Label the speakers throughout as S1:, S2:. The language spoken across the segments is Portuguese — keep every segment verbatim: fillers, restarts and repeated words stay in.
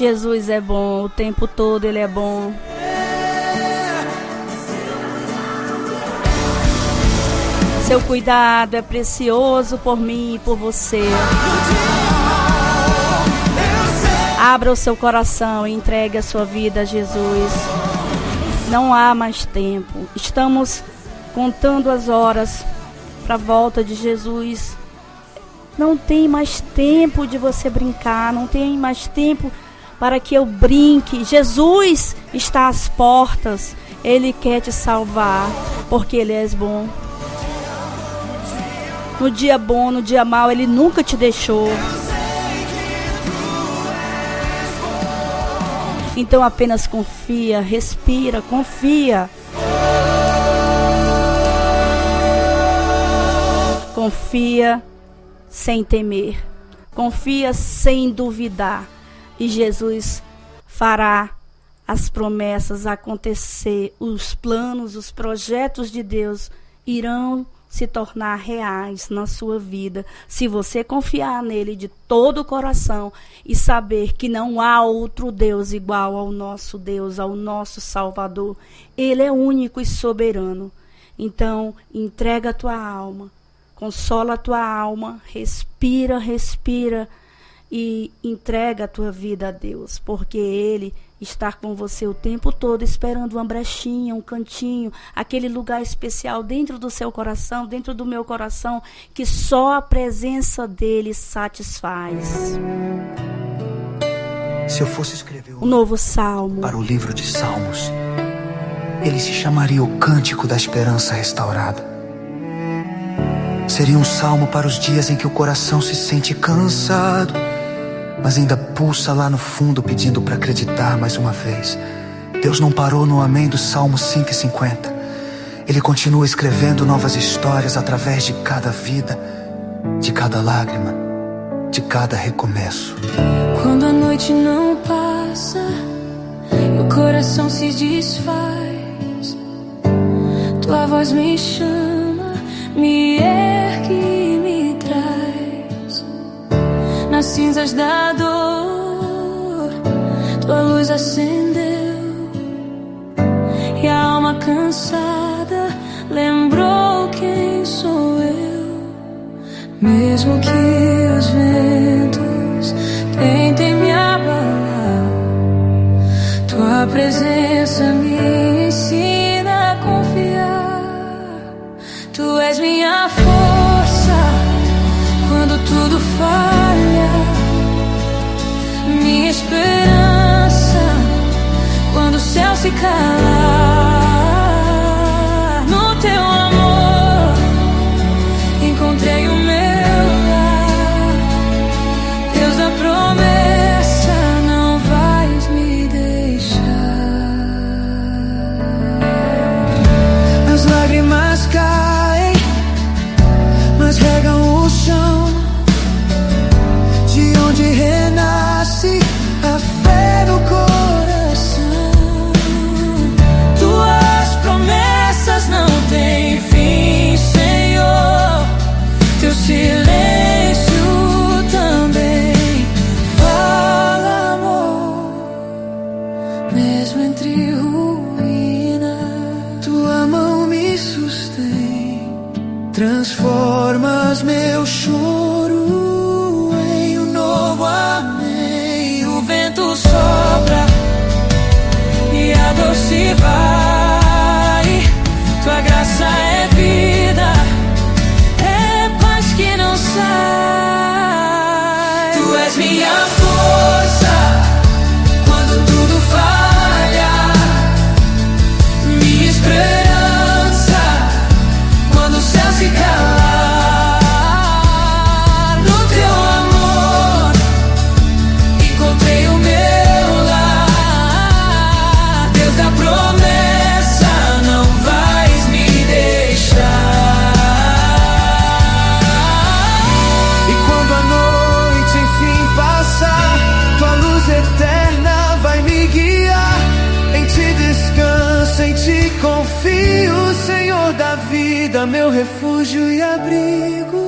S1: Jesus é bom, o tempo todo Ele é bom. Seu cuidado é precioso por mim e por você. Abra o seu coração e entregue a sua vida a Jesus. Não há mais tempo. Estamos contando as horas para a volta de Jesus. Não tem mais tempo de você brincar. Não tem mais tempo para que eu brinque. Jesus está às portas. Ele quer te salvar, porque Ele é bom. No dia bom, no dia mau, Ele nunca te deixou. Então apenas confia, respira, confia. Confia sem temer. Confia sem duvidar. E Jesus fará as promessas acontecer. Os planos, os projetos de Deus irão se tornar reais na sua vida, se você confiar nele de todo o coração e saber que não há outro Deus igual ao nosso Deus, ao nosso Salvador. Ele é único e soberano. Então, entrega a tua alma, consola a tua alma, respira, respira e entrega a tua vida a Deus, porque Ele está com você o tempo todo, esperando uma brechinha, um cantinho, aquele lugar especial dentro do seu coração, dentro do meu coração, que só a presença dele satisfaz.
S2: Se eu fosse escrever
S1: um novo salmo
S2: para o livro de Salmos, ele se chamaria o Cântico da Esperança Restaurada. Seria um salmo para os dias em que o coração se sente cansado, mas ainda pulsa lá no fundo pedindo para acreditar mais uma vez. Deus não parou no amém do Salmo cinco e cinquenta. Ele continua escrevendo novas histórias através de cada vida, de cada lágrima, de cada recomeço.
S3: Quando a noite não passa e o coração se desfaz, tua voz me chama, me ergue e me traz. Nas cinzas da dor, tua luz acendeu, e a alma cansada lembrou quem sou eu. Mesmo que os ventos tentem me abalar, tua presença me ensina a confiar. Tu és minha força quando tudo falha, minha esperança quando o céu se calar. No teu amor encontrei o meu lar. Deus da promessa, não vais me deixar.
S2: As lágrimas caem, mas regam o chão, de onde renasce a fé no coração.
S3: Tuas promessas não têm fim, Senhor. Teu silêncio também fala, amor. Mesmo entre ruínas,
S2: Tua mão me sustém, transformas meu choro em um novo amém.
S3: o vento sopra e a dor se vai. Tua graça é vida, é paz que não sai. Tu és minha força quando tudo falha, minha esperança quando o céu se calar. No teu amor encontrei o meu lar. Deus da promessa, não vais me deixar.
S2: E quando a noite enfim passar, tua luz eterna vai me guiar. Em ti descanso, em ti confio, Senhor da vida, meu refúgio e abrigo.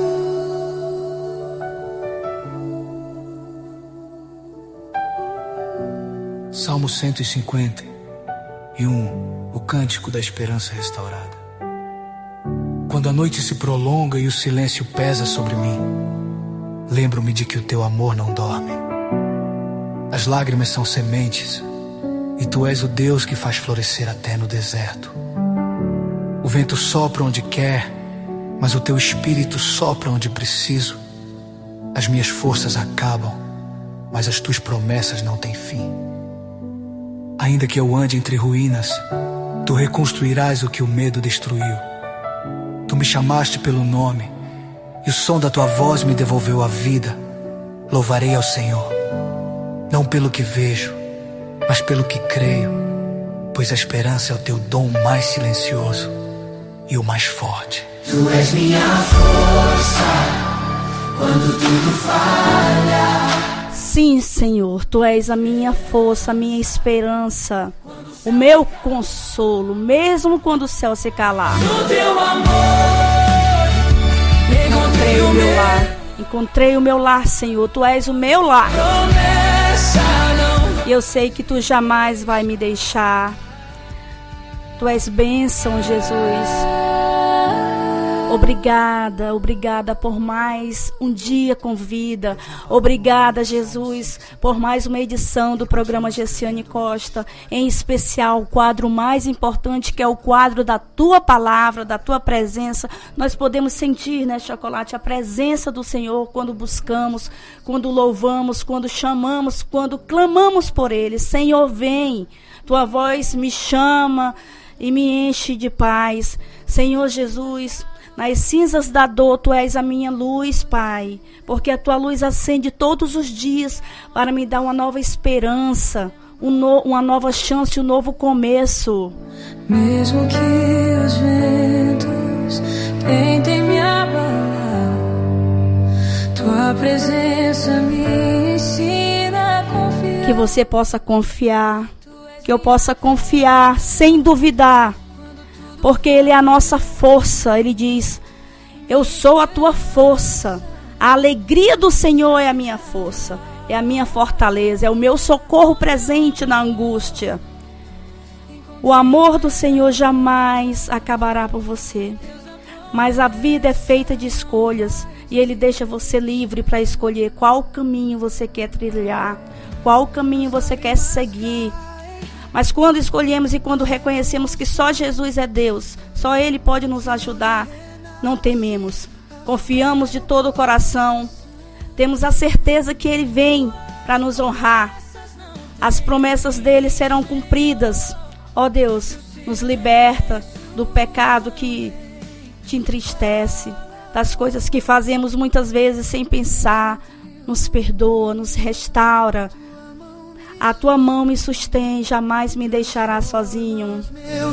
S2: Salmo cento e cinquenta e um, o cântico da esperança restaurada. Quando a noite se prolonga e o silêncio pesa sobre mim, lembro-me de que o teu amor não dorme. As lágrimas são sementes, e tu és o Deus que faz florescer até no deserto. O vento sopra onde quer, mas o teu espírito sopra onde preciso. As minhas forças acabam, mas as tuas promessas não têm fim. Ainda que eu ande entre ruínas, tu reconstruirás o que o medo destruiu. Tu me chamaste pelo nome, e o som da tua voz me devolveu a vida. Louvarei ao Senhor, não pelo que vejo, mas pelo que creio, pois a esperança é o teu dom mais silencioso e o mais forte.
S3: Tu és minha força quando tudo falha.
S1: Sim, Senhor, Tu és a minha força, a minha esperança, o meu consolo, mesmo quando o céu se calar.
S3: No teu amor, encontrei o meu lar.
S1: Encontrei o meu lar, Senhor, Tu és o meu lar.
S3: Promessa não.
S1: E eu sei que Tu jamais vai me deixar. Tu és bênção, Jesus. Obrigada, obrigada por mais um dia com vida. Obrigada, Jesus, por mais uma edição do programa Gessiane Costa. Em especial, o quadro mais importante, que é o quadro da Tua Palavra, da Tua presença. Nós podemos sentir, né, Chocolate, a presença do Senhor quando buscamos, quando louvamos, quando chamamos, quando clamamos por Ele. Senhor, vem. Tua voz me chama e me enche de paz. Senhor Jesus, nas cinzas da dor, Tu és a minha luz, Pai, porque a Tua luz acende todos os dias para me dar uma nova esperança, um no, uma nova chance, um novo começo.
S3: Mesmo que os ventos tentem me abalar, Tua presença me ensina a confiar.
S1: Que você possa confiar, que eu possa confiar sem duvidar, porque Ele é a nossa força. Ele diz: eu sou a tua força. A alegria do Senhor é a minha força, é a minha fortaleza, é o meu socorro presente na angústia. O amor do Senhor jamais acabará por você, mas a vida é feita de escolhas, e Ele deixa você livre para escolher qual caminho você quer trilhar, qual caminho você quer seguir. Mas quando escolhemos e quando reconhecemos que só Jesus é Deus, só Ele pode nos ajudar, não tememos. Confiamos de todo o coração. Temos a certeza que Ele vem para nos honrar. As promessas dEle serão cumpridas. Ó Deus, nos liberta do pecado que te entristece, das coisas que fazemos muitas vezes sem pensar. Nos perdoa, nos restaura. A Tua mão me sustém, jamais me deixará sozinho.
S3: Meu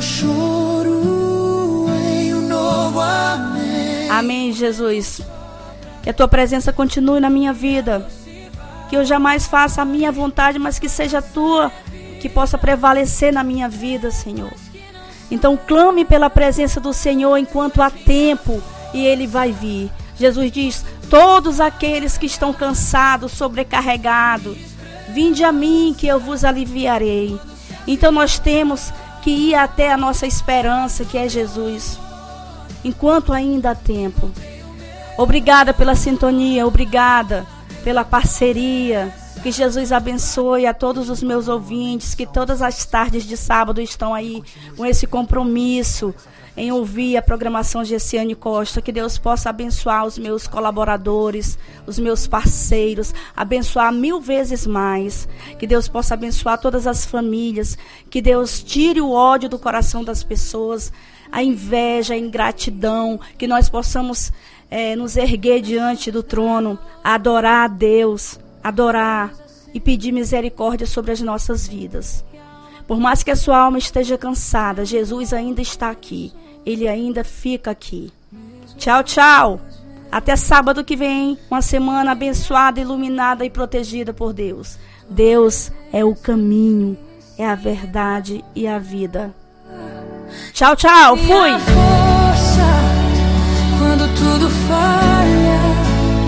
S3: choro em um novo amém.
S1: Amém, Jesus. Que a Tua presença continue na minha vida. Que eu jamais faça a minha vontade, mas que seja a Tua que possa prevalecer na minha vida, Senhor. Então clame pela presença do Senhor enquanto há tempo, e Ele vai vir. Jesus diz: todos aqueles que estão cansados, sobrecarregados, vinde a mim que eu vos aliviarei. Então nós temos que ir até a nossa esperança, que é Jesus, enquanto ainda há tempo. Obrigada pela sintonia, obrigada pela parceria. Que Jesus abençoe a todos os meus ouvintes, que todas as tardes de sábado estão aí com esse compromisso em ouvir a programação Gessiane Costa. Que Deus possa abençoar os meus colaboradores, os meus parceiros, abençoar mil vezes mais. Que Deus possa abençoar todas as famílias. Que Deus tire o ódio do coração das pessoas, a inveja, a ingratidão. Que nós possamos é, nos erguer diante do trono, adorar a Deus, adorar e pedir misericórdia sobre as nossas vidas. Por mais que a sua alma esteja cansada, Jesus ainda está aqui. Ele ainda fica aqui. Tchau, tchau. Até sábado que vem, uma semana abençoada, iluminada e protegida por Deus. Deus é o caminho, é a verdade e a vida. Tchau, tchau. Fui.
S3: Minha força quando tudo falha,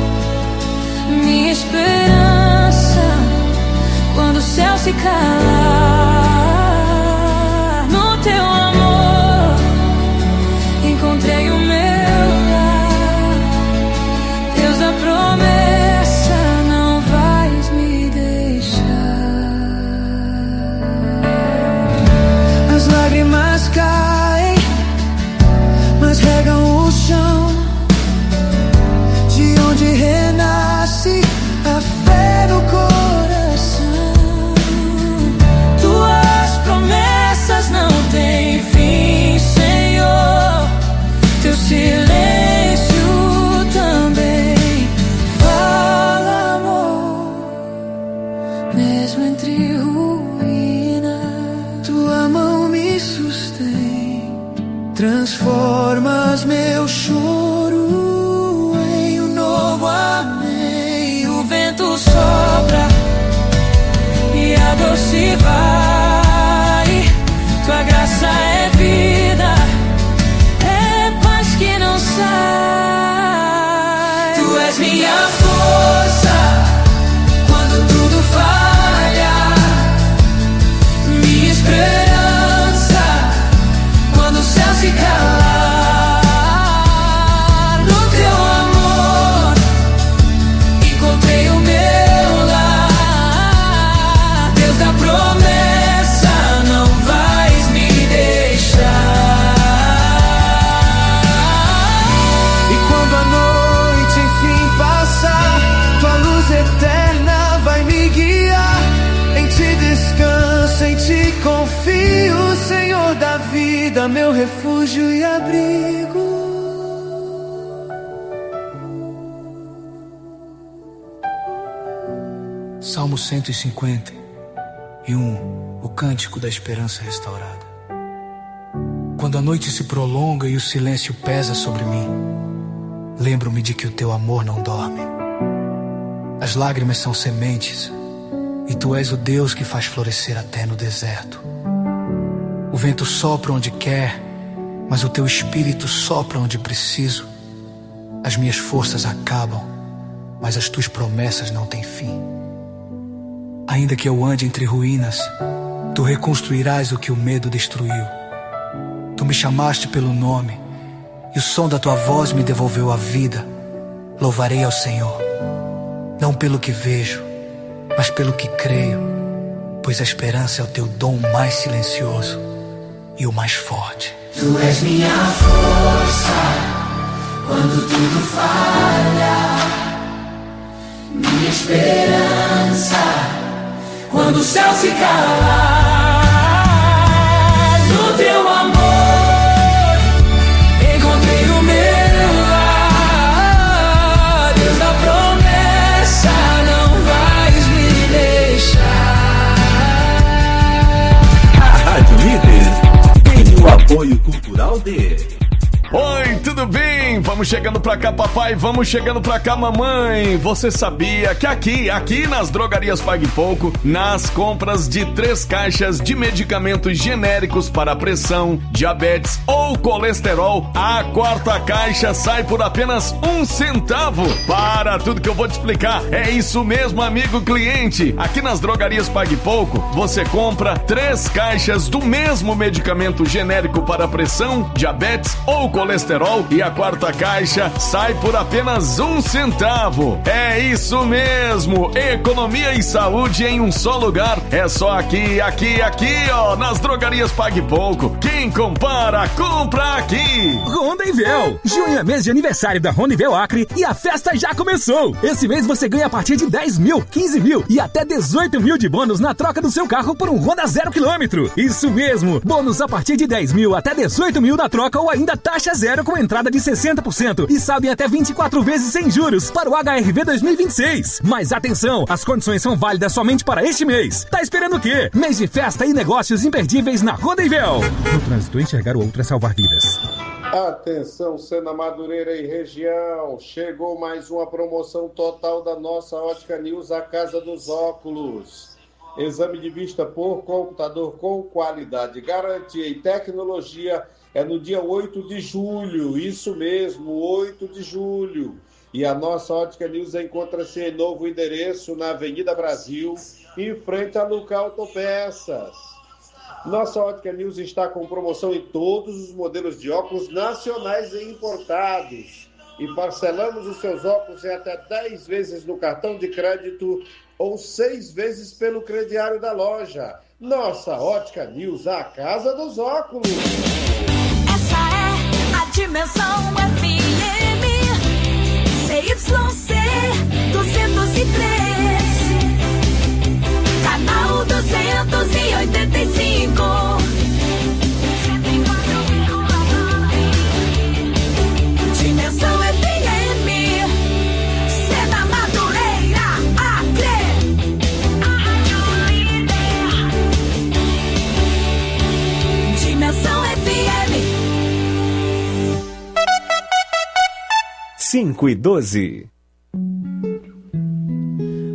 S3: minha esperança quando o céu se cala. vento sopra e a dor se vai. Tua graça é vida, é paz que não sai. Tu és minha força quando tudo falha, minha esperança quando o céu se calar. No teu amor encontrei o meu lar. Deus da promessa, não vais me deixar.
S2: E quando a noite enfim passar, tua luz eterna vai me guiar. Em ti descanso, em ti confio, Senhor da vida, meu refúgio e abrigo. Salmo cento e cinquenta e um, o cântico da esperança restaurada. Quando a noite se prolonga e o silêncio pesa sobre mim, lembro-me de que o teu amor não dorme. As lágrimas são sementes, e tu és o Deus que faz florescer até no deserto. O vento sopra onde quer, mas o teu espírito sopra onde preciso. As minhas forças acabam, mas as tuas promessas não têm fim. Ainda que eu ande entre ruínas, tu reconstruirás o que o medo destruiu. Tu me chamaste pelo nome, e o som da tua voz me devolveu a vida. Louvarei ao Senhor, não pelo que vejo, mas pelo que creio, pois a esperança é o teu dom mais silencioso e o mais forte.
S3: Tu és minha força quando tudo falha, minha esperança quando o céu se calar. No teu amor encontrei o meu lar. Deus da promessa, não vais me deixar.
S4: A Rádio Líder tem o apoio cultural de...
S5: Oi, tudo bem? Vamos chegando pra cá, papai, vamos chegando pra cá, mamãe. Você sabia que aqui, aqui nas Drogarias Pague Pouco, nas compras de três caixas de medicamentos genéricos para pressão, diabetes ou colesterol, a quarta caixa sai por apenas um centavo? Para tudo que eu vou te explicar, é isso mesmo, amigo cliente. Aqui nas Drogarias Pague Pouco, você compra três caixas do mesmo medicamento genérico para pressão, diabetes ou colesterol e a quarta caixa sai por apenas um centavo. É isso mesmo, economia e saúde em um só lugar. É só aqui, aqui, aqui, ó, nas Drogarias Pague Pouco. Quem compara, compra aqui.
S6: Rondevel, junho é mês de aniversário da Rondevel Acre e a festa já começou. Esse mês você ganha a partir de dez mil, quinze mil e até dezoito mil de bônus na troca do seu carro por um Honda zero quilômetro. Isso mesmo, bônus a partir de dez mil até dezoito mil na troca ou ainda taxa zero com entrada de sessenta por cento e saldo em até vinte e quatro vezes sem juros para o H R V dois mil e vinte e seis. Mas atenção, as condições são válidas somente para este mês. Tá esperando o quê? Mês de festa e negócios imperdíveis na Rondevel. No trânsito, enxergar o outro é salvar vidas.
S7: Atenção, Sena Madureira e região, chegou mais uma promoção total da nossa Ótica News, a Casa dos Óculos. Exame de vista por computador com qualidade, garantia e tecnologia. É no dia oito de julho, isso mesmo, oito de julho. E a nossa Ótica News encontra-se em novo endereço na Avenida Brasil, em frente a Luca Autopeças. Nossa Ótica News está com promoção em todos os modelos de óculos nacionais e importados. E parcelamos os seus óculos em até dez vezes no cartão de crédito ou seis vezes pelo crediário da loja. Nossa Ótica News, a casa dos óculos.
S3: Dimensão F M C Y C duzentos e três, canal duzentos e oitenta e cinco. Dimensão F M, Sena Madureira, Acre. Dimensão F M.
S4: cinco e doze.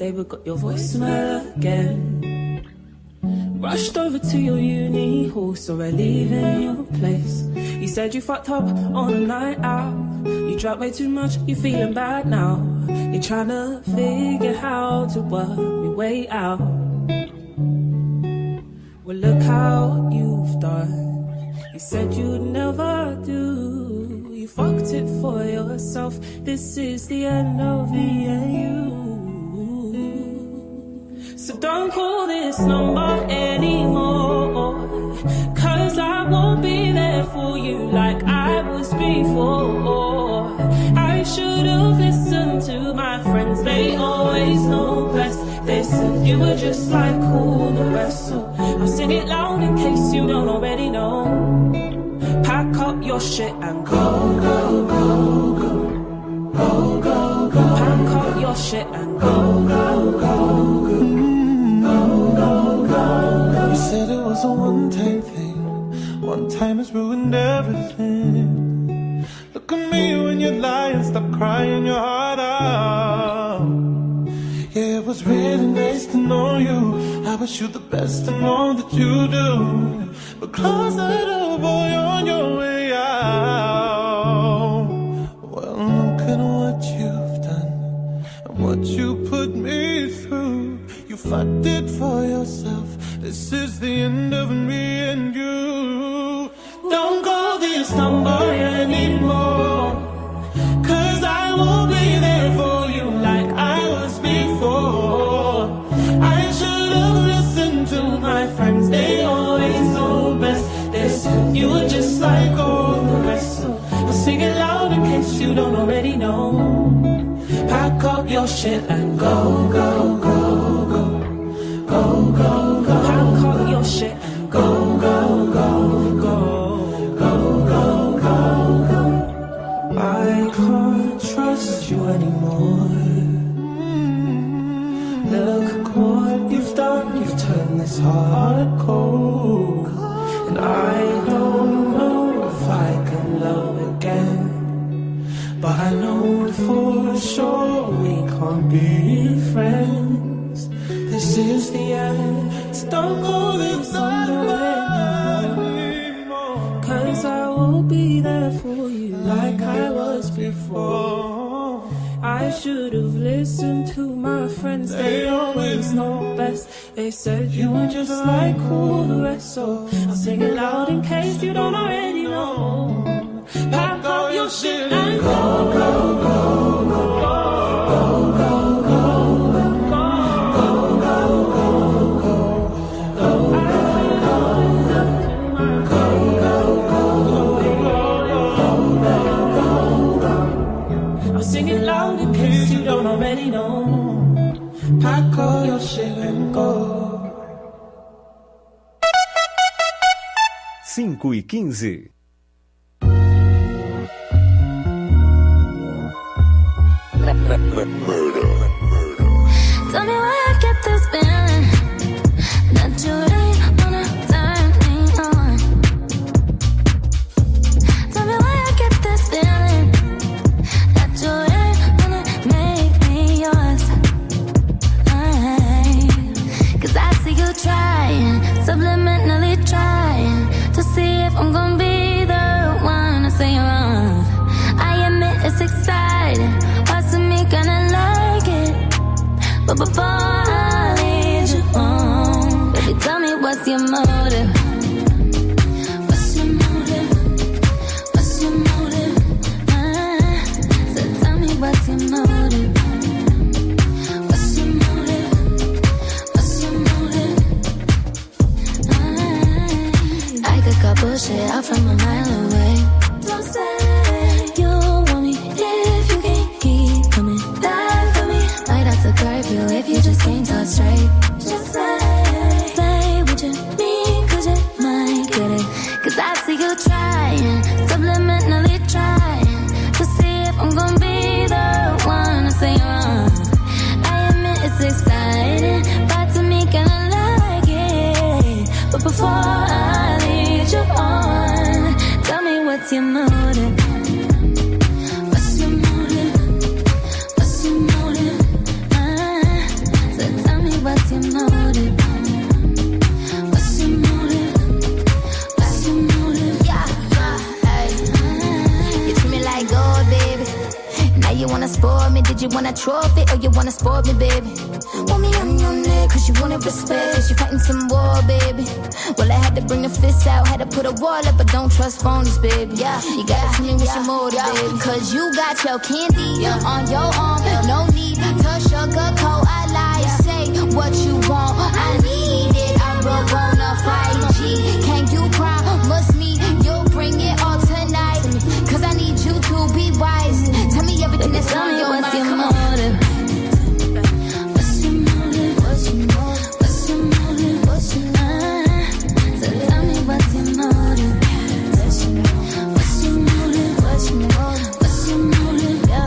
S8: day but got your voicemail again. Rushed over to your uni hall, so we're leaving your place. You said you fucked up on a night out. You drank way too much, you feeling bad now. You're trying to figure how to work your way out. Well, look how you've done. You said you'd never do. You fucked it for yourself. This is the end of me and you. So don't call this number anymore, cause I won't be there for you like I was before. I should've listened to my friends, they always know best. They said you were just like all the rest, so I'll sing it loud in case you don't already know. Pack up your shit and go, go, go, go. Go, go, go. Pack up your shit and go, go, go, go.
S9: You said it was a one-time thing. One time has ruined everything. Look at me when you lie and stop crying your heart out. Yeah, it was really nice to know you. I wish you the best in all that you do. But close that door, boy, on your way out. Well, look at what you've done and what you put me through. You fucked it for yourself. This is the end of me and you. Don't call this number anymore, cause I won't be there for you like I was before. I should've listened to my friends, they always know best. They said you were just like all the rest, so I'll sing it loud in case you don't already know. Pack up your shit and go, go, go. Go, go, go. Pack up your shit and go, go, go, go. Go, go, go, go. I can't trust you anymore. Mm-hmm. Look what you've done. You've turned this heart cold. And I don't know if I can love again, but I know for sure we can't be friends. This is the end, so don't call this number anymore, cause I will be there for you like I was before. I should've listened to my friends, they always know best. They said you were just like all the rest, so I'll sing it loud in case you don't already know. Pack up your shit and go, go, go, go, go, go, go. Sing it loud in case you don't already know. Pack all your shit and go.
S4: cinco e quinze.
S10: Tell me why I get this feeling that you really wanna turn me on. Tell me why I get this feeling that you really wanna make me yours. Cause I see you trying, subliminally trying to see if I'm gonna be the one to say you're wrong. I admit it's exciting, watching me gonna like it. But before I lead you on, baby, tell me what's your motive? What's your motive? What's your motive? Ah, so tell me what's your motive? What's your motive? What's your motive? Ah, I could cut bullshit out from a mile away. Don't say you want me if you can't keep coming back for me. Might have to curb you if you just can't talk straight. Just say, say what you mean, cause you might get it. Cause I see you trying, subliminally trying to see if I'm gonna be the one to say you're wrong. I admit it's exciting, but to me gonna like it. But before I lead you on, tell me what's your motive? What's your motive? What's your motive? Ah, you want a trophy or you wanna sport me, baby? Want me on your neck cause you wanna respect, cause you fighting some war, baby. Well, I had to bring the fists out, had to put a wall up, but don't trust phonies, baby. Yeah, you gotta tell me what's your motive, baby. Cause you got your candy yeah. on your arm, no need to sugarcoat. I lie, say what you want, I need it. I broke on a five G. Can you promise me you'll bring it all tonight? Cause I need you to be wise. Tell me everything that's on your mind. Come on. What's your motive? What's your motive? What's your motive? What's your motive? So tell me what's your motive? What's your motive? What's your motive? What's your motive? Yeah.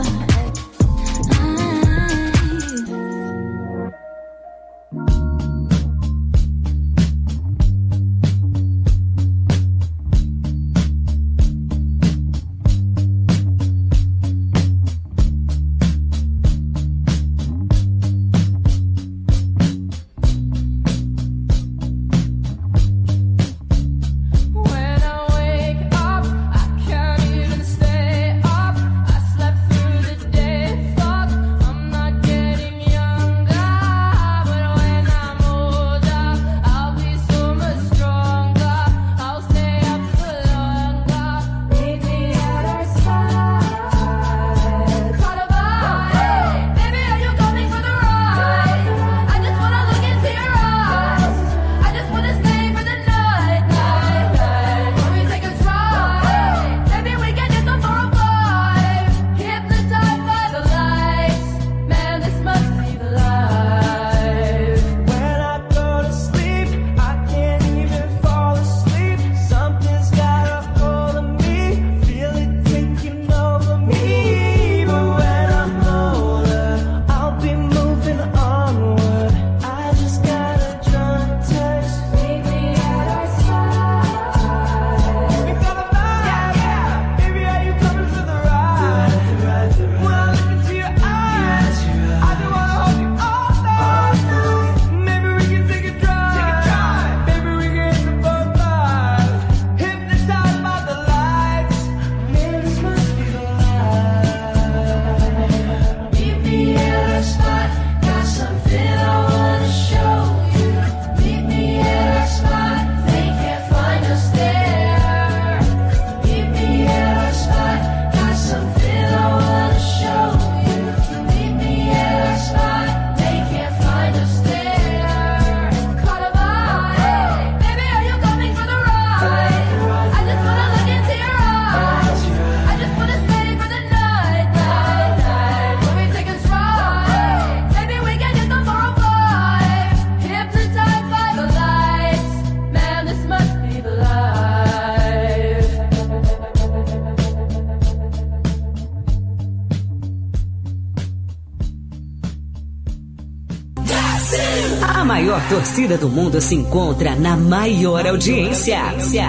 S11: A maior torcida do mundo se encontra na maior audiência.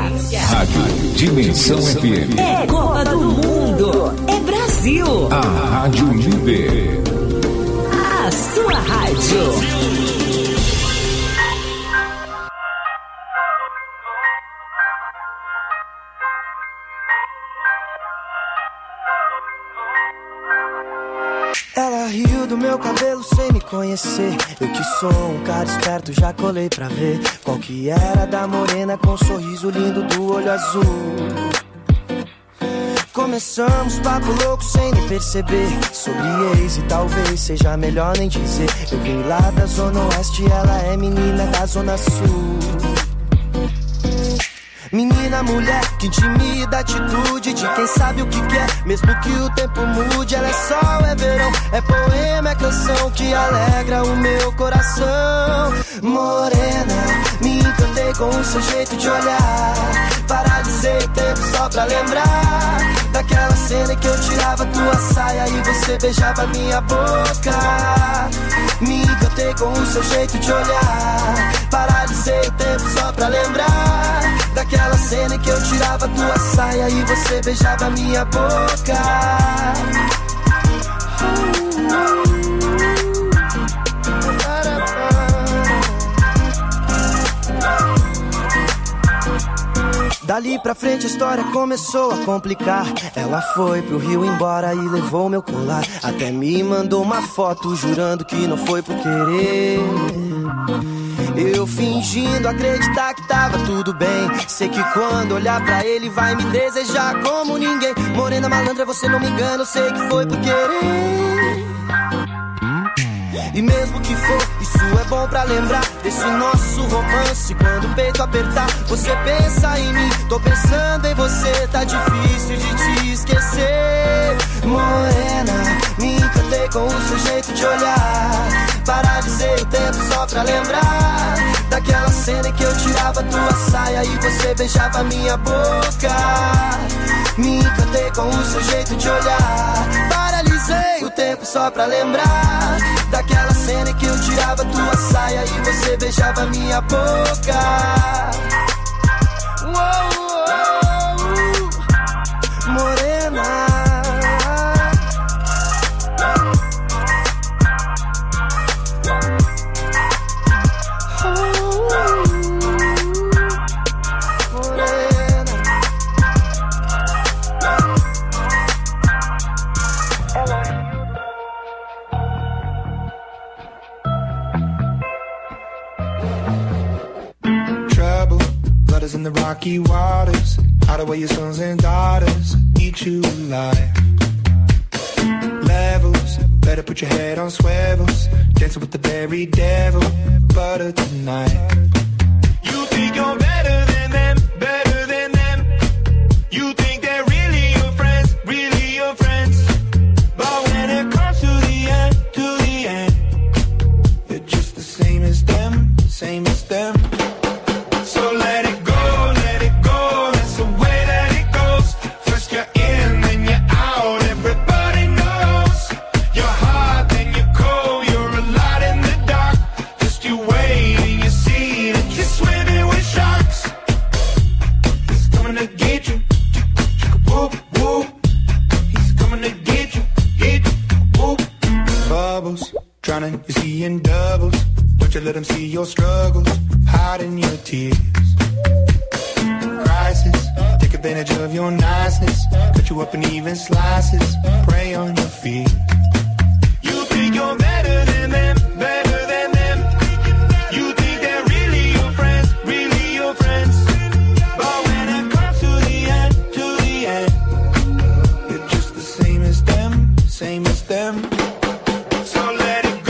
S12: Rádio Dimensão F M.
S11: É Copa do Mundo. É Brasil.
S12: A Rádio Líder.
S11: A sua rádio.
S13: Ela riu do meu cabelo sem me conhecer. Eu que sou um cara esperto, já colei pra ver qual que era da morena com um sorriso lindo do olho azul. Começamos papo louco sem nem perceber, sobre ex e talvez seja melhor nem dizer. Eu vim lá da zona oeste, ela é menina da zona sul. Menina, mulher, que intimida, atitude de quem sabe o que quer, mesmo que o tempo mude. Ela é sol, é verão, é poema, é canção que alegra o meu coração. Morena, me encantei com o seu jeito de olhar, paralisei o tempo só pra lembrar daquela cena que eu tirava tua saia e você beijava minha boca. Me encantei com o seu jeito de olhar, paralisei o tempo só pra lembrar daquela cena que eu tirava tua saia e você beijava minha boca. Dali pra frente a história começou a complicar. Ela foi pro Rio embora e levou meu colar. Até me mandou uma foto jurando que não foi por querer. Eu fingindo acreditar que tava tudo bem. Sei que quando olhar pra ele vai me desejar como ninguém. Morena malandra, você não me engana, eu sei que foi por querer. E mesmo que for, isso é bom pra lembrar desse nosso romance. Quando o peito apertar, você pensa em mim. Tô pensando em você, tá difícil de te esquecer. Morena, me encantei com o seu jeito de olhar. Paralisei o tempo só pra lembrar daquela cena em que eu tirava tua saia e você beijava minha boca. Me encantei com o seu jeito de olhar. Paralisei o tempo só pra lembrar daquela cena em que eu tirava tua saia e você beijava minha boca. Uou, uou, morena.
S9: In the rocky waters, hide away your sons and daughters, eat you alive. Levels, better put your head on swivels, dancing with the very devil, butter tonight. You think you're better than them, better than them. You think they're really your friends, really your friends. But when it comes to the end, to the end, you're just the same as them, same as them. So let it go. Drowning, you're seeing doubles. Don't you let them see your struggles, hiding your tears. Crisis, take advantage of your niceness. Cut you up in even slices, prey on your fears. You think you're better than them, better than them. You think they're really your friends, really your friends. But when it comes to the end, to the end, you're just the same as them, same as them. So let it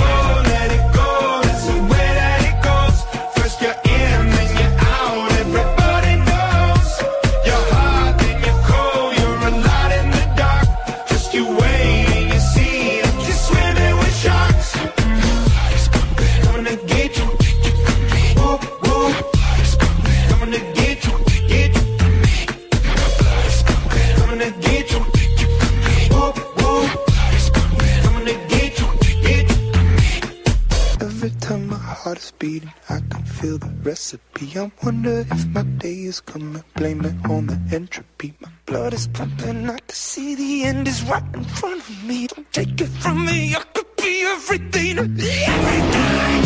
S9: beating, I can feel the recipe. I wonder if my day is coming. Blame it on the entropy. My blood is pumping. I can see the end is right in front of me. Don't take it from me. I could be everything to me every day.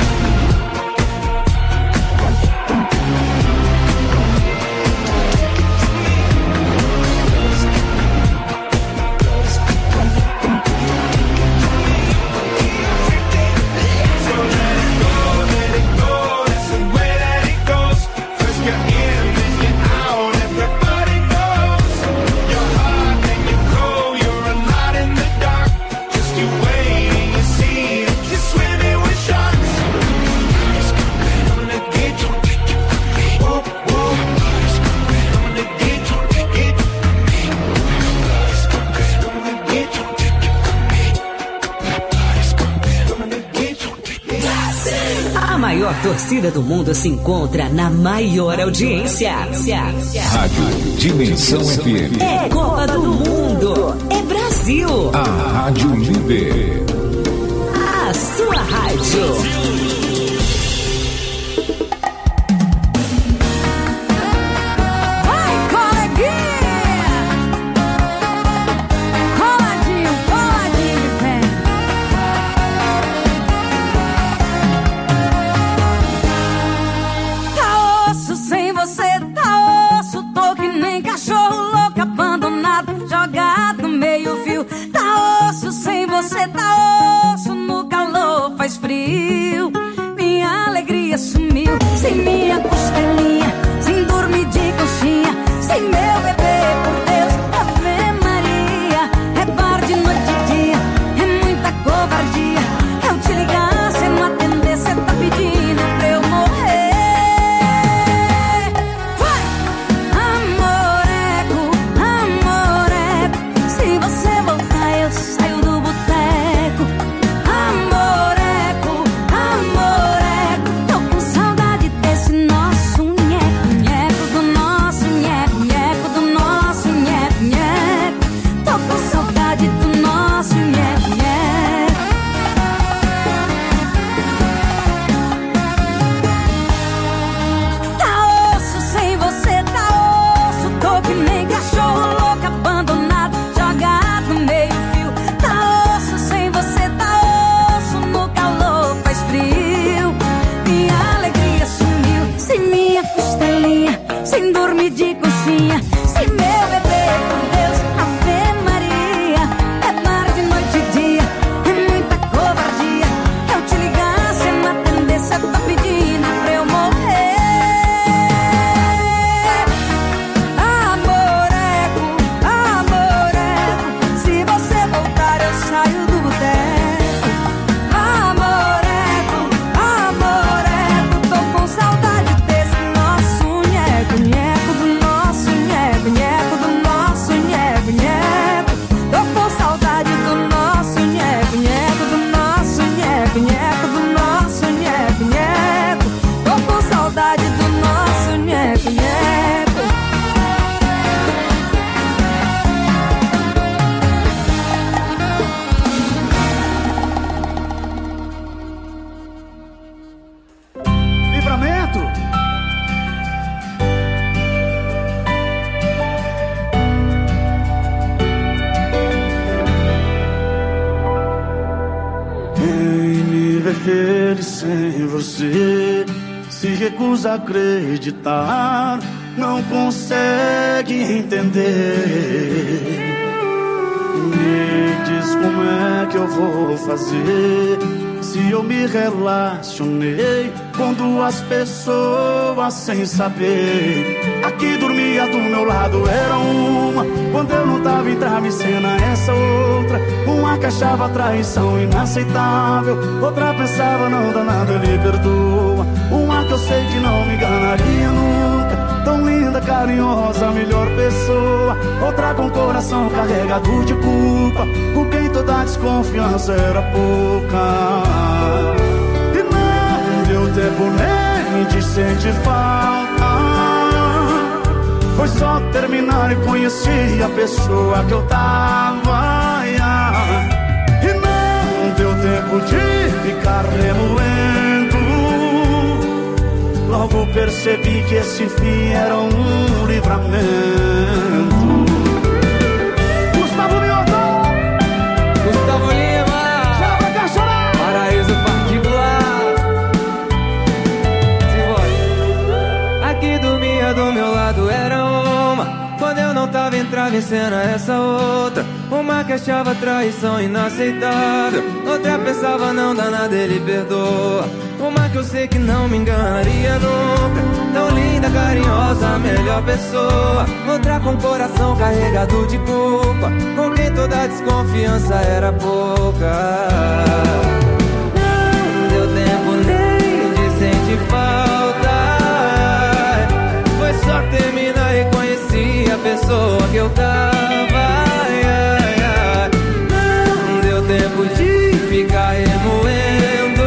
S11: A maior torcida do mundo se encontra na maior audiência.
S12: Rádio Dimensão F M.
S11: É Copa do Mundo. É Brasil.
S12: A Rádio Líder.
S11: A sua rádio.
S14: você tá osso, no calor faz frio. Minha alegria sumiu, sem minha costelinha, sem dormir de conchinha, sem meu bebê, por Deus, Ave Maria. É bar de noite e dia, é muita covardia. Eu te ligar, cê não atender, cê tá pedindo pra eu morrer. Vai! Amoreco, amoreco, se você voltar eu saio do boteco. Amoreco, amoreco, tô com saudade desse nosso nheco, nheco, do nosso nheco, nheco, do nosso nheco, nheco. Tô com saudade do nosso nheco, nheco. Tá osso, sem você tá osso, tô que nem cachorro louco abandonado, jogado no meio fio. Tá osso, sem você tá osso, no calor faz frio. Minha alegria sumiu, sem minha costelinha, sem dormir de conchinha, sem meu bebê, por Deus, Ave Maria. É bar de noite e dia, é muita covardia. Eu te ligar, cê não atender, cê tá pedindo pra eu morrer. Amoreco, amoreco, se você voltar eu saio do boteco. Amoreco, amoreco, tô com saudade desse nosso nheco, nheco, do nosso nheco, nheco, do nosso nheco, nheco. Tô com saudade do nosso nheco, nheco, do nosso nheco, nheco, do nosso nheco, nheco. Tô com saudade do nosso nheco, nheco.
S15: Livramento.
S16: Quem me vê feliz sem você se recusa a acreditar, não consegue entender. Me diz como é que eu vou fazer se eu me relacionei com duas pessoas sem saber. Aqui dormia do meu lado era uma, quando eu não tava em travesseira essa outra. Uma que achava traição inaceitável, outra pensava não dá nada, ele perdoa. Uma que eu sei que não me enganaria nunca, tão linda, carinhosa, melhor pessoa. Outra com coração carregado de culpa, com quem toda desconfiança era pouca. E não deu tempo nem de sentir falta, foi só terminar e conheci a pessoa que eu tava. E não deu tempo de ficar remoendo, logo percebi que esse fim era um livramento. Gustavo Mioto,
S3: Gustavo Lima,
S16: Chava Cachorro,
S3: Paraíso Particular. Simbora. Aqui dormia do meu lado era uma, quando eu não tava em travesseira essa outra. Uma que achava traição inaceitável, outra pensava não dá nada, ele perdoa. Uma que eu sei que não me enganaria nunca, tão linda, carinhosa, melhor pessoa. Outra com coração carregado de culpa, com quem toda desconfiança era pouca. Não deu tempo nem de sentir falta, foi só terminar e conheci a pessoa que eu tava. Não deu tempo de ficar remoendo,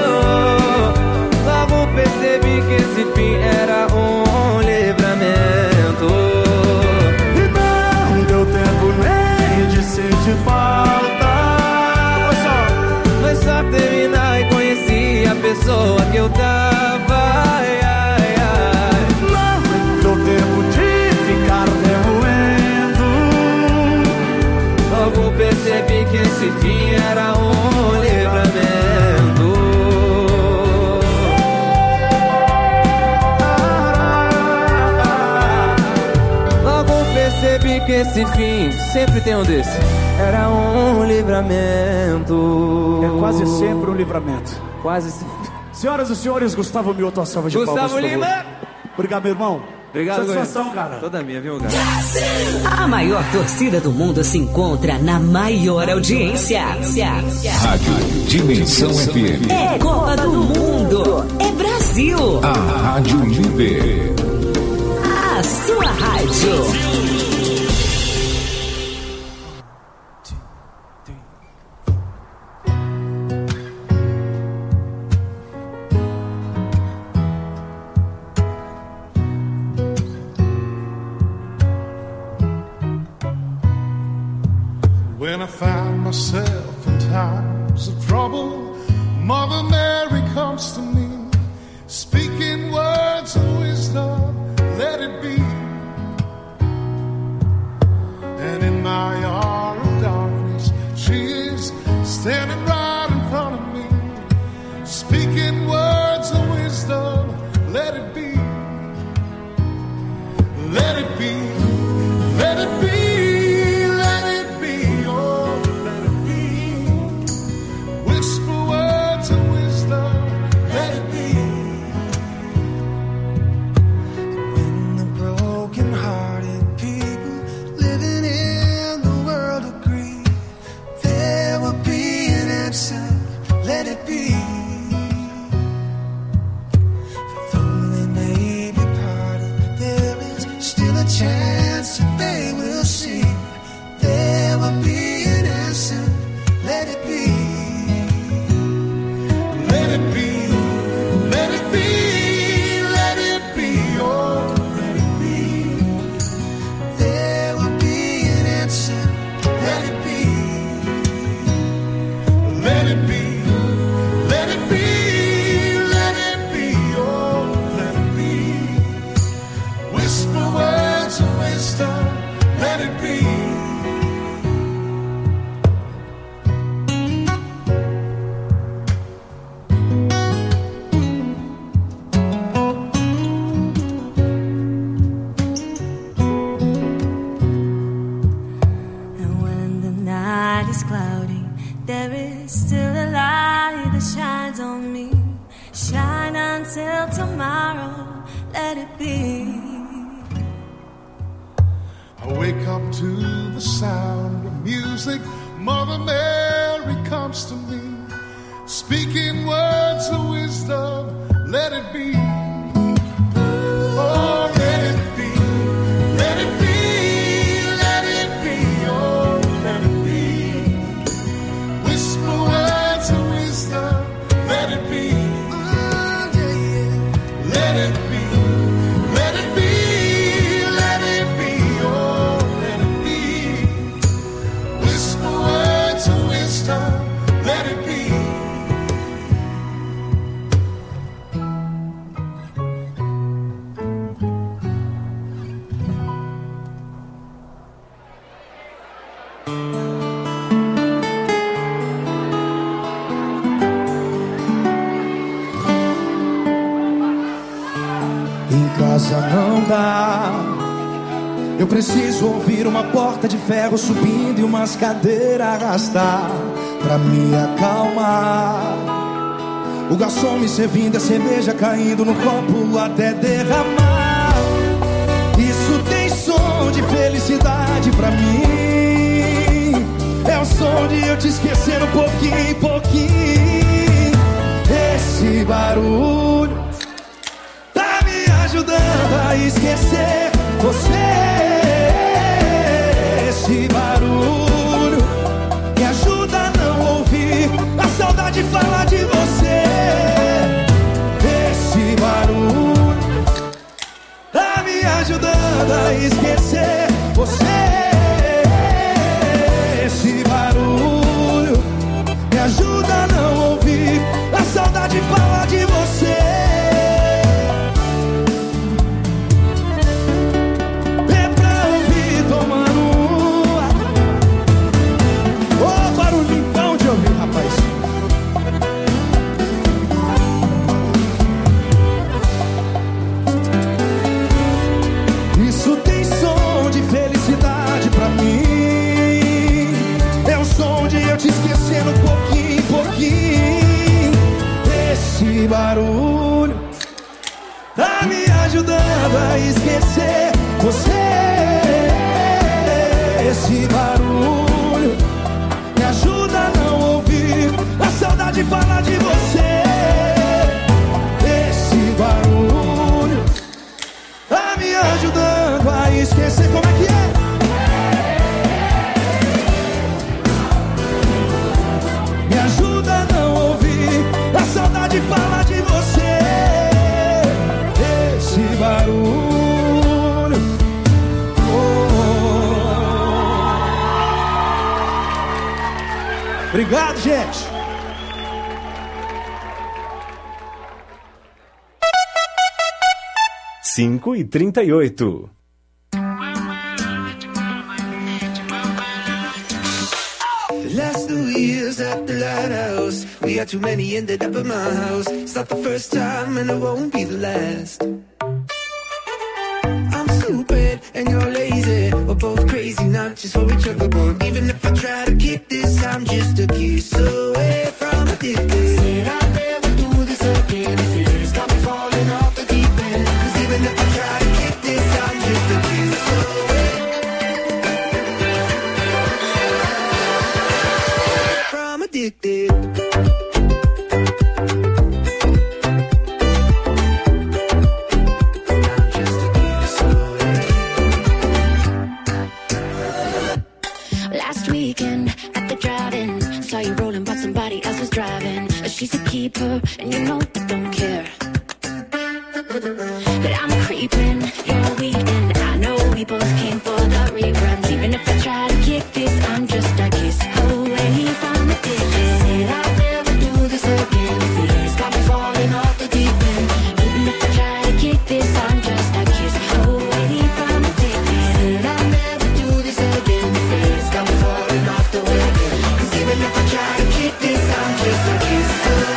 S3: logo percebi que esse fim era um livramento.
S16: E não deu tempo nem de sentir falta,
S3: Foi só, foi só terminar e conheci a pessoa que eu tava. Ai, ai, ai.
S16: não deu tempo de ficar remoendo,
S3: Logo percebi que esse fim era um livramento. Logo percebi que esse fim sempre tem um desse. era um livramento.
S16: É quase sempre um livramento.
S3: Quase sempre.
S16: Senhoras e senhores, Gustavo Mioto, a salva de
S3: Gustavo
S16: palmas. Gustavo
S3: Lima.
S16: Obrigado, meu irmão.
S3: Obrigado,
S16: satisfação,
S3: Goiânia.
S16: cara.
S3: Toda minha, viu, cara?
S11: A maior torcida do mundo se encontra na maior audiência.
S12: Rádio Dimensão F M.
S11: É Copa do Mundo. É Brasil.
S12: A Rádio Líder.
S11: A sua rádio.
S9: When I find myself in times of trouble, Mother Mary comes to me, speaking words of wisdom, let it be. And in my hour of darkness, she is standing right in front of me, speaking words of wisdom, let it be. Let it be, let it be.
S15: Chance that they will see there will be an answer. Let it be. Let it be. Let it be. Let it be. Oh, let it be. There will be an answer. Let it be. Let it be. Let it be. Let it be. Oh, let it be. Whisper words of wisdom, let it be.
S14: And when the night is cloudy, there is still a light that shines on me. Shine until tomorrow, let it be.
S9: I wake up to the sound of music. Mother Mary comes to me, speaking words of wisdom. Let it be. Oh, let it be. Let it be. Let it be. Oh, let it be. Whisper words of wisdom. Let it be. Oh, yeah, yeah. Let it be. Let it be. Let it be. Oh, let it be. Whisper words of wisdom. Let it be.
S15: Em casa não dá. Eu preciso ouvir uma porta de ferro subindo e umas cadeiras arrastar pra me acalmar. O garçom me servindo a cerveja caindo no copo até derramar. Isso tem som de felicidade pra mim. É o som de eu te esquecendo pouquinho em pouquinho. Esse barulho tá me ajudando a esquecer você. Esse barulho me ajuda a não ouvir a saudade falar de você. Esse barulho tá me ajudando a esquecer você. Esse barulho me ajuda a não ouvir a saudade falar de você. É pra ouvir tomando uma. Ô, barulhinho bom de ouvir, rapaz. Isso tem som de felicidade pra mim. ajudando a esquecer você. Esse barulho me ajuda a não ouvir a saudade falar de você. Esse barulho tá me ajudando a esquecer. Como é que é? Me ajuda a não ouvir a saudade falar de você. Esse barulho. Oh. Obrigado, gente.
S17: cinco e trinta e oito.
S18: Last two years at the lighthouse, we had too many ended up at my house. It's not the first time and it won't be the last. I'm stupid and you're lazy, we're both crazy, not just for each other, but even if I try to keep this, I'm just a kiss away from addicted. Said I'll never do this again, if it is got me falling off the deep end. Cause even if I try to keep this, I'm just a kiss away from addicted.
S10: Last weekend at the drive-in, saw you rolling but somebody else was driving. She's a keeper and you know I don't care, but I'm creeping, you're weeping. I know we both came for the reruns. Even if I try to kick this, I'm just a kiss away from addicted. Said I'll never do this again, if it is got me falling off the deep end. Even if I try to kick this, I'm just a kiss away from addicted. Said I'll never do this again, if it is got me falling off the wagon. Cause even if I try to kick this, I'm just a kiss away.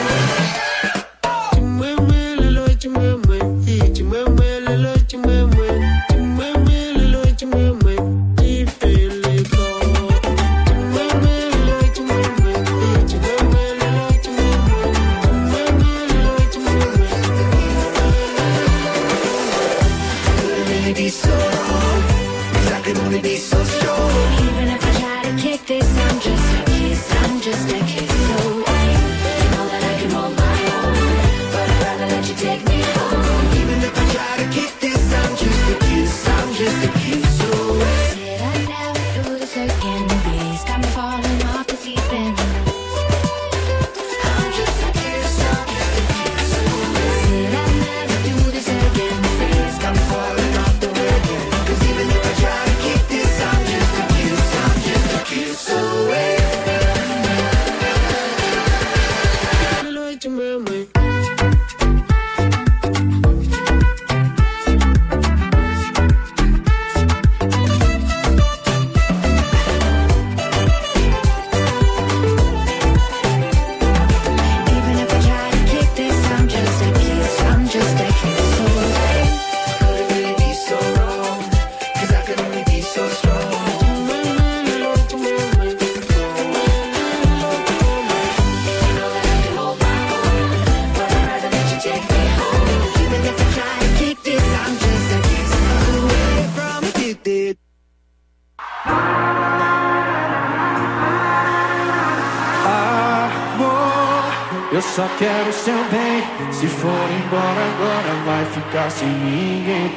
S9: Eu só quero seu bem. Se for embora agora vai ficar sem ninguém.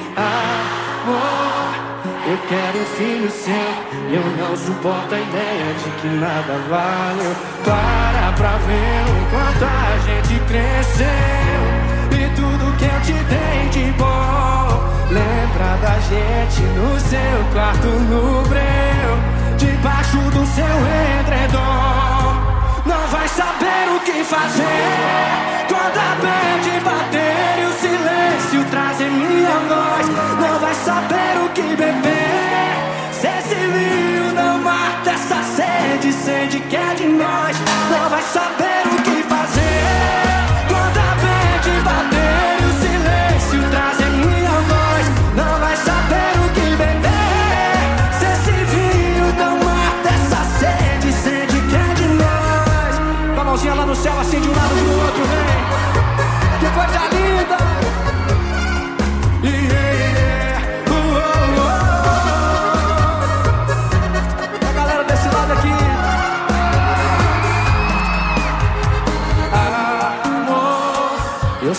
S9: Amor, eu quero um filho seu. Eu não suporto a ideia de que nada valeu. Para pra ver o quanto a gente cresceu e tudo que eu te dei de bom. Lembra da gente no seu quarto no breu, debaixo do seu edredom. Não vai saber o que fazer quando a band bater e o silêncio trazer minha voz. Não vai saber o que beber se esse vinho não mata essa sede, sede que é de nós. Não vai saber o que fazer quando a band bater e o silêncio trazer minha voz. Não vai saber o que beber se esse vinho não mata essa sede, sede que é de nós. Com a mãozinha lá no céu, assim de um lado pro outro, vem. Que coisa linda! Yeah.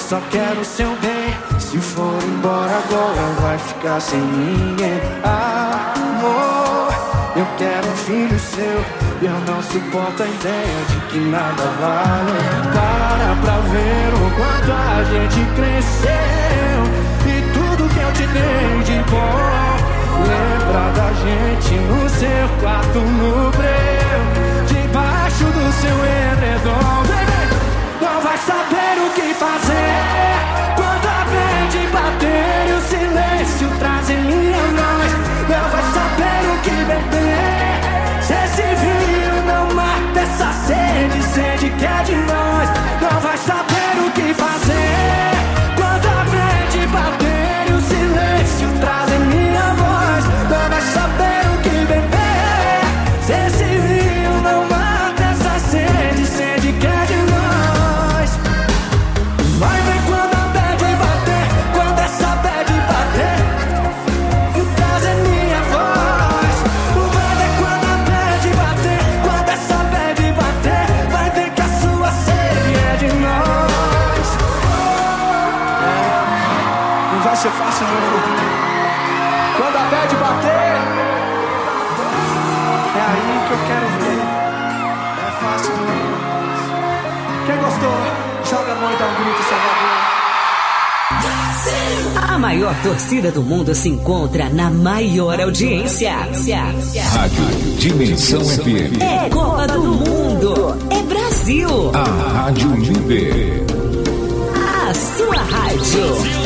S9: só quero o seu bem. Se for embora agora vai ficar sem ninguém. Amor, eu quero um filho seu. Eu não suporto a ideia de que nada vale. Para pra ver o quanto a gente cresceu e tudo que eu te dei de bom. Lembra da gente no seu quarto no breu, debaixo do seu edredom. Não vai saber o que fazer quando a mente bater e o silêncio traz em minha voz. Não vai saber o que beber se esse vinho não mata essa sede, sede que é de nós. Não vai saber o que fazer quando a mente bater e o silêncio traz em minha voz. Não vai saber o que beber se esse vinho não mata essa sede, sede que é de nós. Vai ver quando a bad bater, quando essa bad bater, traz em minha voz. Vai ver quando a bad bater, quando essa bad bater, vai ver que a sua sede é de nós. É, não vai ser fácil não. Quando a bad bater, é aí que eu quero ver. É fácil não. Quem gostou, joga a mão e dá um grito, Salvador.
S11: A maior torcida do mundo se encontra na maior audiência.
S12: Rádio Dimensão F M.
S11: É Copa do Mundo. É Brasil.
S12: A Rádio Líder.
S11: A sua rádio.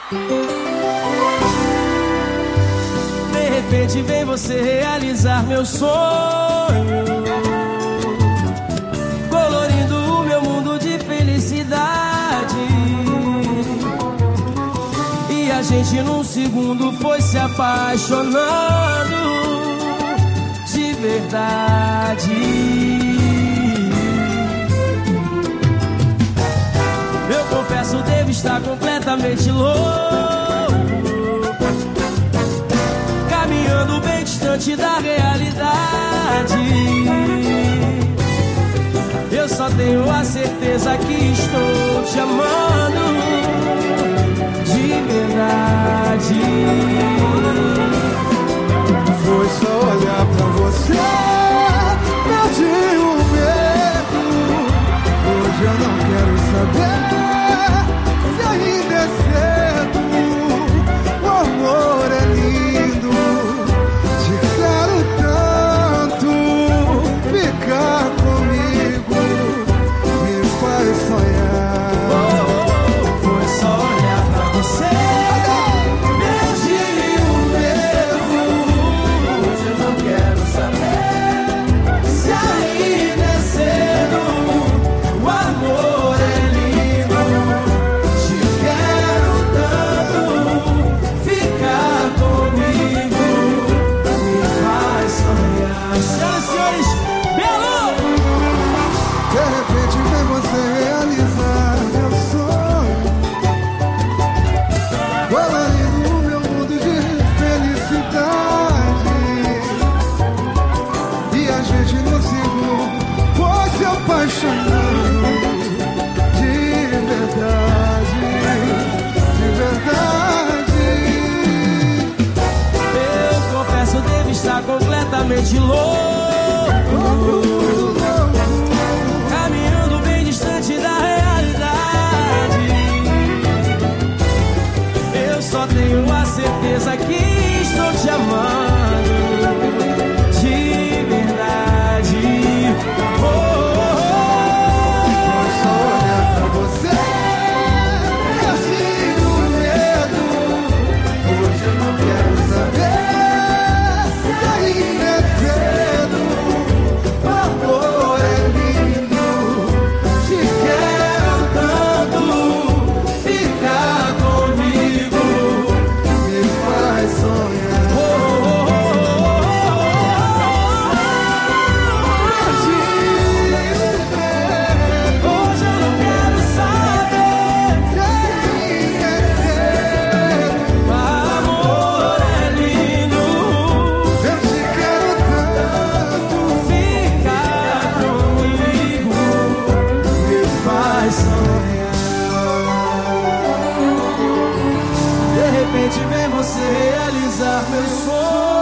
S19: De repente vem você realizar meu sonho, colorindo o meu mundo de felicidade. E a gente num segundo foi se apaixonando de verdade. Eu confesso, devo estar completamente louco, caminhando bem distante da realidade. Eu só tenho a certeza que estou te amando de verdade.
S9: Foi só olhar pra você, perdi o medo. Hoje eu não quero saber se ainda é cedo. O amor é lindo, te quero tanto. Ficar comigo me faz sonhar.
S19: Oh, oh, foi só olhar pra você, perdi o medo. Hoje eu não quero saber se ainda é cedo. O amor é lindo, te quero tanto. Ficar comigo me faz sonhar. Senhoras e senhores, Belo!
S9: De repente vem você realizar meu sonho, colorindo o meu mundo de felicidade. E a gente no segundo foi se apaixonando de verdade, de verdade.
S19: Eu confesso, devo estar completamente louco, caminhando bem distante da realidade. Eu só tenho a certeza que estou te amando de verdade. Oh, oh, oh.
S9: Foi só olhar pra você, perdi o medo. Hoje eu não quero saber se ainda é cedo. O amor é lindo, te quero tanto. Ficar comigo me faz sonhar.
S19: Oh, oh, oh, oh. Hoje eu não quero saber se ainda é cedo. O amor é lindo,
S9: Eu te quero tanto,
S19: ficar comigo
S9: me faz sonhar.
S19: de repente vem você realizar meu sonho.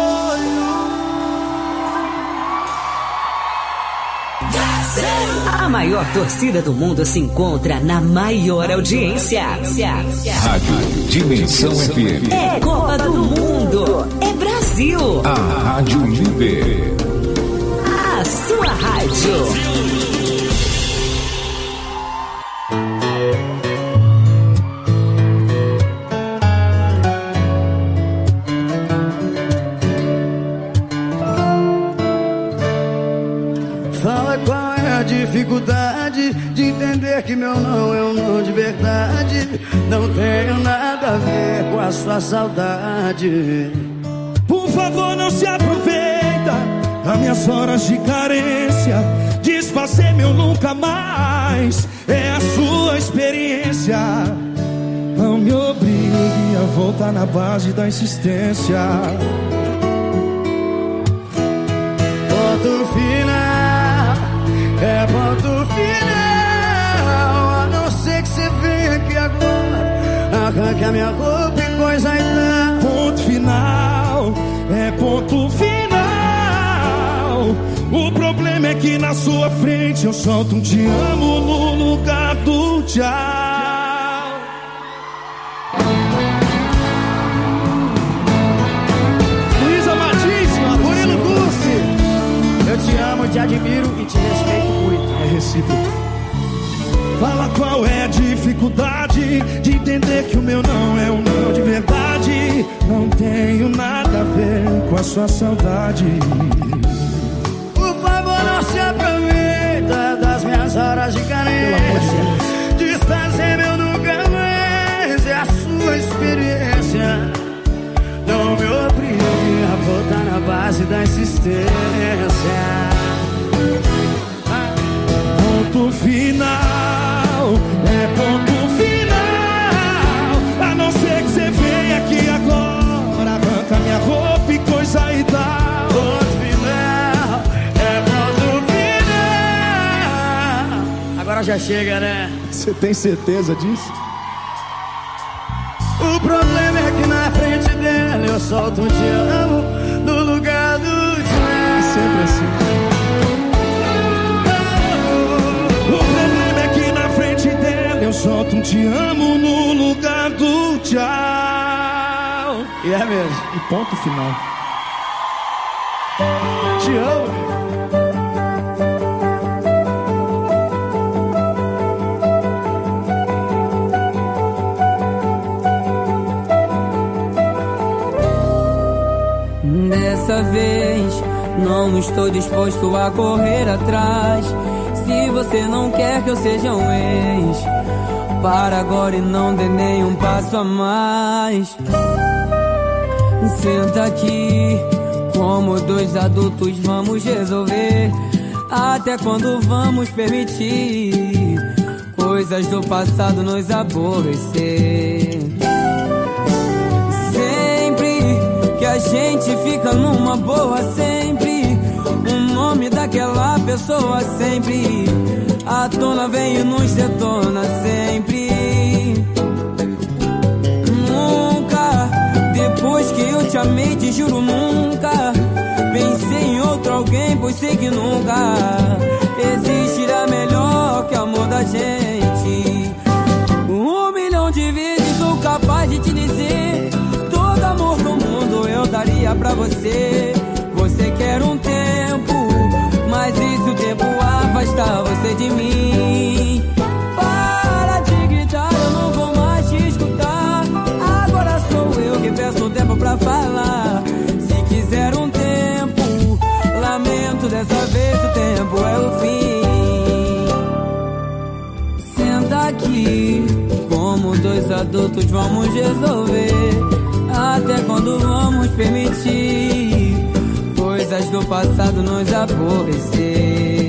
S11: A maior torcida do mundo se encontra na maior audiência.
S12: Rádio Dimensão F M.
S11: É Copa do Mundo. É Brasil.
S12: A Rádio Líder.
S11: A sua rádio.
S16: Fala qual é a dificuldade de entender que meu não é um não de verdade. Não tenho nada a ver com a sua saudade.
S15: Por favor, não se aproveita das minhas horas de carência. Desfazer meu nunca mais é a sua experiência. Não me obrigue a voltar na base da insistência.
S16: Ponto final, é ponto final. A não ser que você venha aqui agora, arranque a minha roupa e coisa e tal.
S15: Ponto final, é ponto final. O problema é que na sua frente eu solto um te amo no lugar do tchau.
S16: Luísa Martins, Murilo Gussi. Eu te amo, te admiro e te respeito muito.
S15: É recíproco. Fala qual é a dificuldade de entender que o meu não é um não de verdade. Não tenho nada a ver com a sua saudade.
S16: Por favor, não se aproveita das minhas horas de carência. Desfazer meu nunca mais é a sua experiência. Não me obrigue a voltar na base da insistência.
S15: Ponto final, é ponto final. A não ser que você venha aqui agora, arranca minha roupa e coisa e tal.
S16: Ponto final, é ponto final. Agora já chega, né?
S15: Você tem certeza disso?
S16: O problema é que na frente dela eu solto um te amo no lugar do te amo.
S15: Sempre assim. O problema é que na frente dela eu solto um te amo no lugar do tchau.
S16: E é mesmo.
S15: E ponto final. Te amo.
S20: Dessa vez não estou disposto a correr atrás. Se você não quer que eu seja um ex, para agora e não dê nenhum passo a mais. Senta aqui, como dois adultos vamos resolver. Até quando vamos permitir coisas do passado nos aborrecer? Que a gente fica numa boa sempre. O nome daquela pessoa sempre à tona vem e nos detona sempre. Nunca, depois que eu te amei, te juro nunca pensei em outro alguém, pois sei que nunca existirá melhor que o amor da gente. Um milhão de vezes sou capaz de te dizer todo amor do mundo eu daria pra você. Você quer um tempo, mas e se o tempo afastar você de mim? Para de gritar, eu não vou mais te escutar. Agora sou eu que peço o tempo pra falar. Se quiser um tempo, lamento, dessa vez o tempo é o fim. Senta aqui, como dois adultos vamos resolver. Até quando vamos permitir coisas do passado nos aborrecer?